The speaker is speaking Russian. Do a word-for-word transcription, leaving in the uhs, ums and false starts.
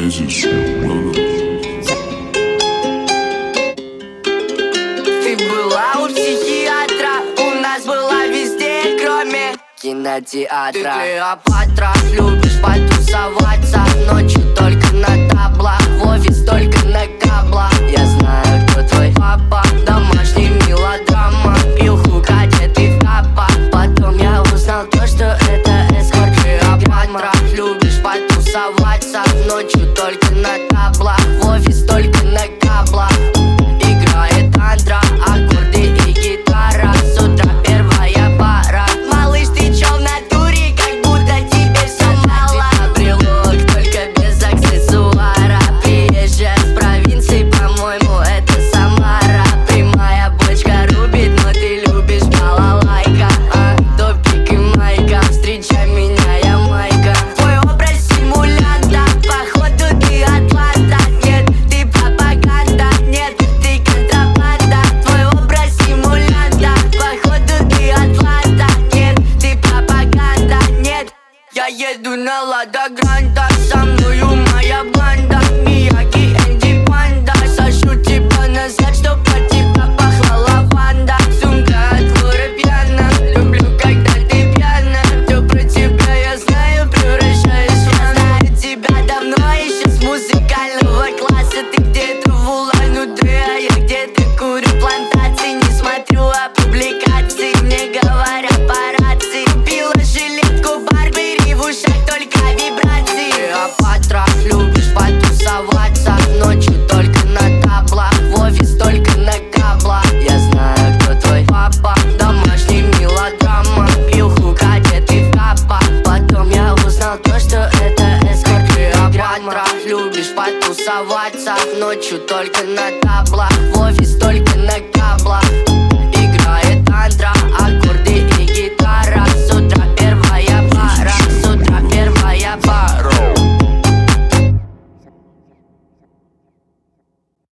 This is true. Ты была у психиатра, у нас была везде, кроме кинотеатра. Ты Клеопатра, любишь потусоваться ночью только на таблах, в офис только на каблах. Я знаю, кто твой папа, домашний мелодрама, пил хук, одетый в капа. Потом я узнал то, что это эскорт. Клеопатра, любишь потусоваться ночью только на таблах, в офис только на каблах. Играет андра, аккорды и гитара, с утра первая пара. Малыш, ты чё в натуре, как будто тебе всё мало. Брелок, только без аксессуара. Приезжая с провинции, по-моему, это Самара. Прямая бочка рубит, но ты любишь балалайка. А, топик и майка, встречай меня, я майка. Твой образ симулянта, походу ты Атланта. Нет, ты пропаганда, нет, ты контрабанда. Твой образ симулянта, походу ты Атланта. Нет, ты пропаганда, нет. Я еду на Лада Гранта, со мною моя банда. Мияги, Энди Панда. Сашу тебя назад, чтоб от тебя пахла лаванда. Сумка от вора пьяна, люблю, когда ты пьяна. Все про тебя я знаю, превращаюсь в я знаю тебя давно, еще с музыкального класса. Ты где-то в Улан-Удэ, а я где-то курю плантации. Не смотрю опубликации, мне говорят по рации. Купила жилетку Барбери, в ушах только вибрации. Клеопатра, любишь потусоваться ночью только на таблах, в офис только на каблах. Я знаю, кто твой папа, домашний мелодрама, пил хук, одетый в капа. Потом я узнал то, что это эскорт. Клеопатра, любишь потусоваться ночью только на таблах, в офис только на каблах.